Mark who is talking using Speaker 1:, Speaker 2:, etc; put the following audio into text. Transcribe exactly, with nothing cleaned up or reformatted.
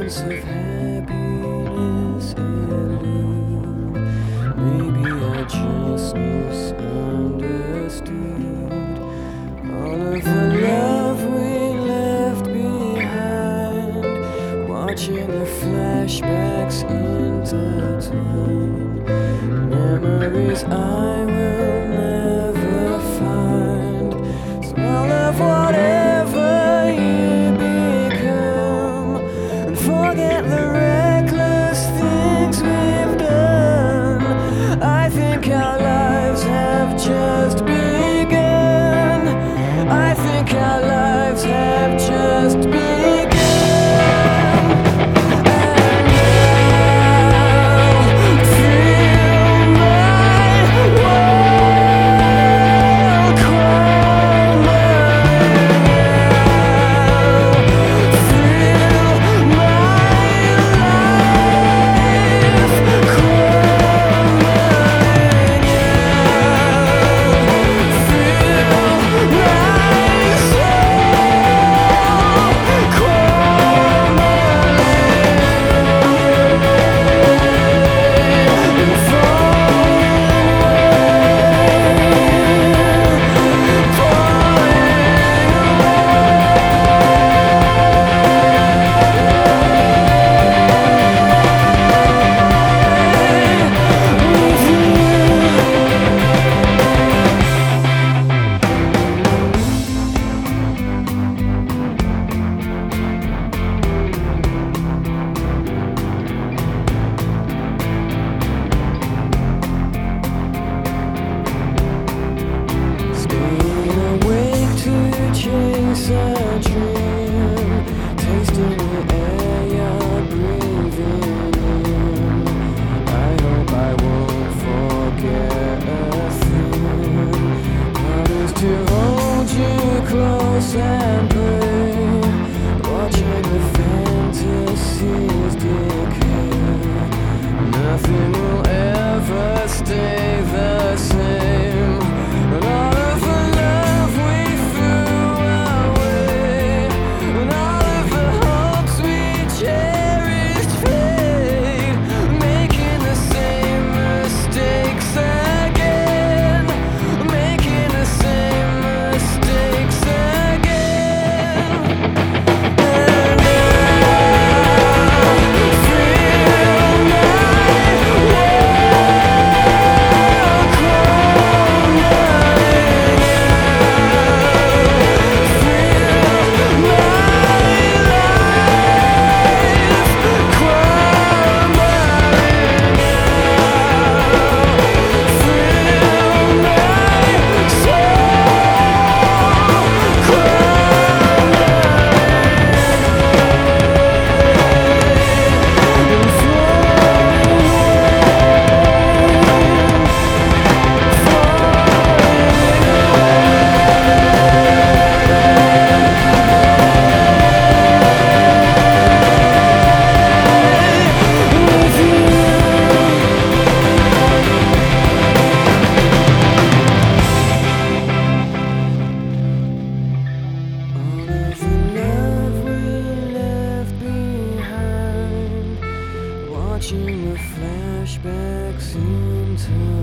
Speaker 1: sense of happiness elude. Maybe I just misunderstood all of the love we left behind, watching the flashbacks intertwine, memories I will never find. Smell of whatever you become, and forget the reckless things we've done. I think our lives have just begun. I think our lives have just begun. Chase a dream, tasting the air you're breathing in. I hope I won't forget a thing. How is to hold you close and play, watching the fantasies decay. Nothing will ever stay the same, and all of the love we threw away, and all of the hopes we cherished fade, making the same mistakes again, making the same mistakes again. And I feel my world crumbling. Feel my life crumbling. Feel my soul watching the flashbacks into